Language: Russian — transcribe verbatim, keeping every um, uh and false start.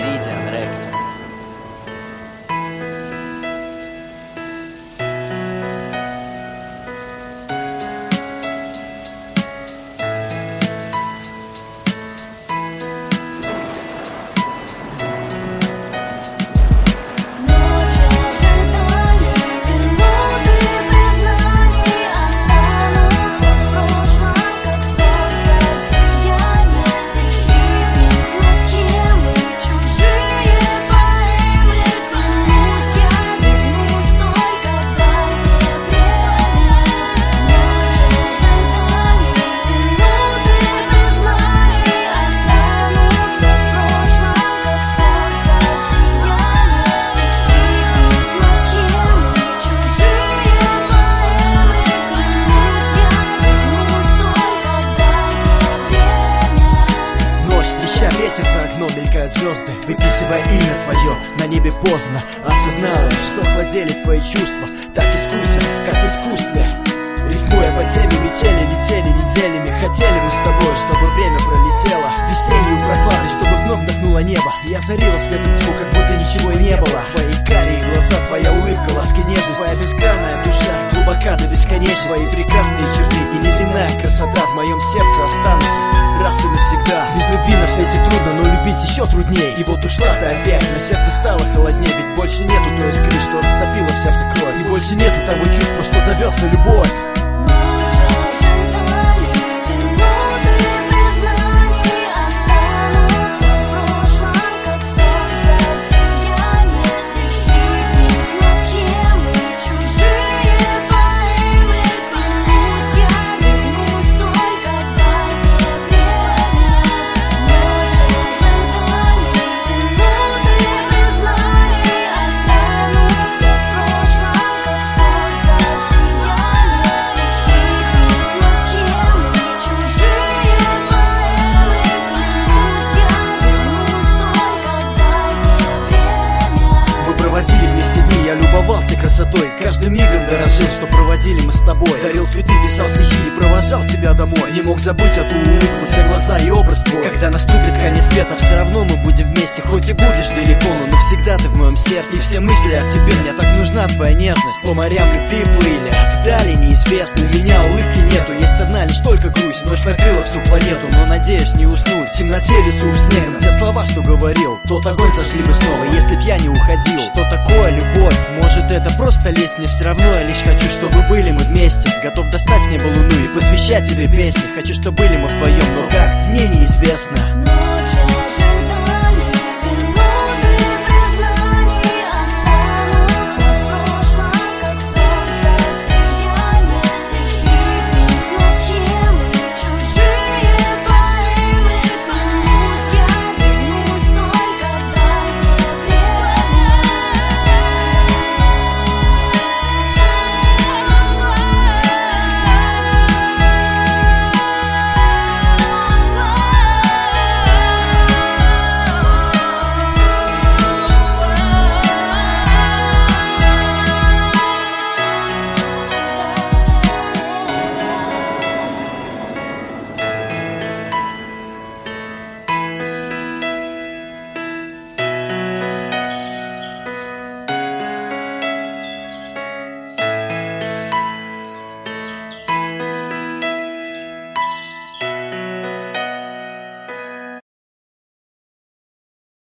Meridian Records. Месяца окно мелькают звезды, выписывая имя твое. На небе поздно осознала, что охладели твои чувства. Так искусственно, как в искусстве. Рифмуя по теме метели, летели неделями. Хотели мы с тобой, чтобы время пролетело весеннюю прохладой, чтобы вновь вдохнуло небо. Я зарила светом тьму, как будто ничего и не было. Твои карие глаза, твоя улыбка, ласки, нежность. Твоя безгранная душа, глубока до бесконечности. Твои прекрасные черты и неземная красота в моем сердце останутся раз и навсегда. Без любви на свете трудно, но любить еще труднее. И вот ушла ты опять, на сердце стало холоднее. Ведь больше нету той искры, что растопила в сердце кровь. И больше нету того чувства, что зовется любовь. Проводили вместе дни, я любовался красотой. Каждым мигом дорожил, что проводили мы с тобой. Дарил цветы, писал стихи и провожал тебя домой. Не мог забыть эту улыбку, те глаза и образ твой. Когда наступит конец света, все равно мы будем вместе. Хоть и будешь далеко, но навсегда ты в моем сердце. И все мысли о тебе, мне так нужна твоя нежность. По морям любви плыли, вдали неизвестно. У меня улыбки нету, есть одна лишь только грусть. Ночь накрыла всю планету, но надеюсь не уснуть. В темноте рисую снегом те слова, что говорил. Тот огонь зажгли бы снова, если б я не уходил. Что такое любовь? Может это просто лезть? Мне все равно, я лишь хочу, чтобы были мы вместе. Готов достать с неба луну и посвящать тебе песни. Хочу, чтобы были мы вдвоем, но как? Мне неизвестно.